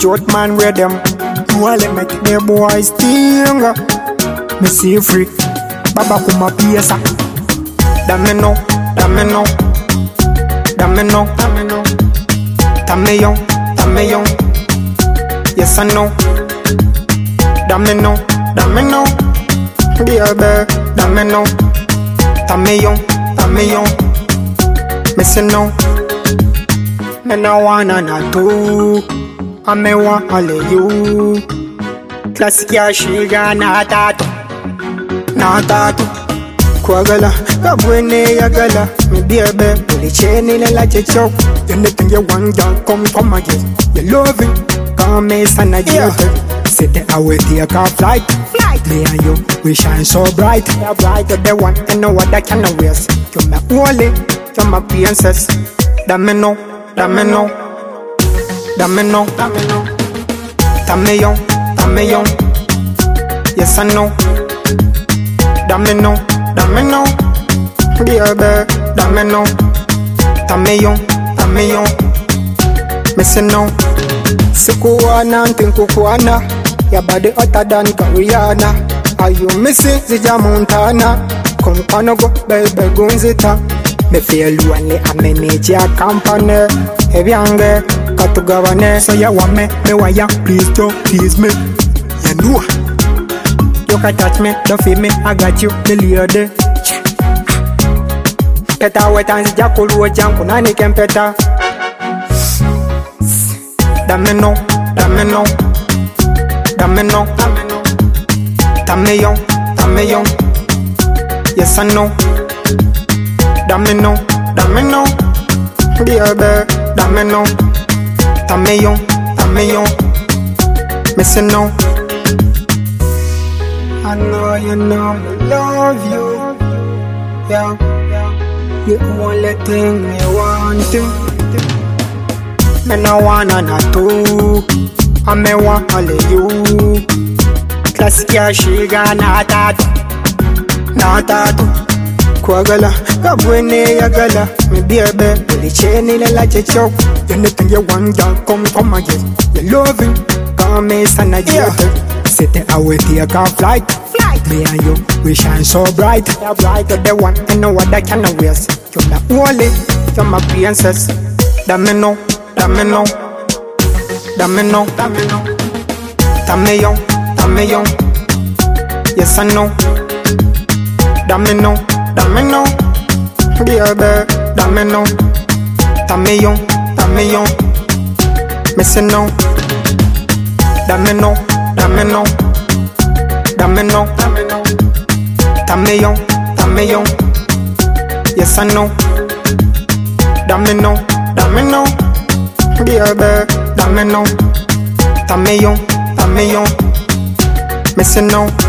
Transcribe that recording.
youth man with them. You all let make the boys sting. Me see free. Baba kuma piesa. Dame no, dame no. Dame no, dame no. Dame young, dame young. Yes I know. Dame no, dame no. Baby, dame no. Dame young. Me say no. Me no wanna not do. I me want all of you. Classic ya shiga na tatu. Na tatu. Kwagala, kabwene ya gala. Me baby, puli cheni le la checho. Anything you want, y'all come again. You love it, come me sana yeah. Sit there, I will take a flight. Me and you, we shine so bright. You're bright, you're the one, and no other can waste. You're my only, you're my princess. Dame no, dame no. Dame no, dame no. Dame young. Yes I know. Dame no, dame no. Baby, dame no. Dame young. Me say no. Sikuwana, ntinkukuana. Your body hotter than Rihanna. Are you missing Zija Montana? Come on go, baby, gunzita. Me feel lonely, I manage your company. Heavy anger, got to govern. So you want me want ya, please don't tease me. You know. You can touch me, don't feel me, I got you, the lady. Peta wet and Zija Kulu Janko, Nani can peta. Dame no. Dame young. Yes I know. Dame no. Baby, dame no. Dame young. Me say no. I know you love you. Yeah. You only thing me want to. Me no wanna not do. I me want all of you. Classic ya shiga na tatu. Kwagala, kabwene ya gala. Me baby, puli cheni le la checho. Anything you want, y'all come again. You love it, come me sana yeah. Sit there, I will take a flight. Me and you, we shine so bright. You're bright, you're the one, and no other can waste. You're my only, you're my princess. Dame no. Dame young. Yes I know. Dame no. Baby, dame no. Dame young. Me say no. Dame no. Dame young. Yes I know. Dame no. Baby, dame no. Dame young. Me say no.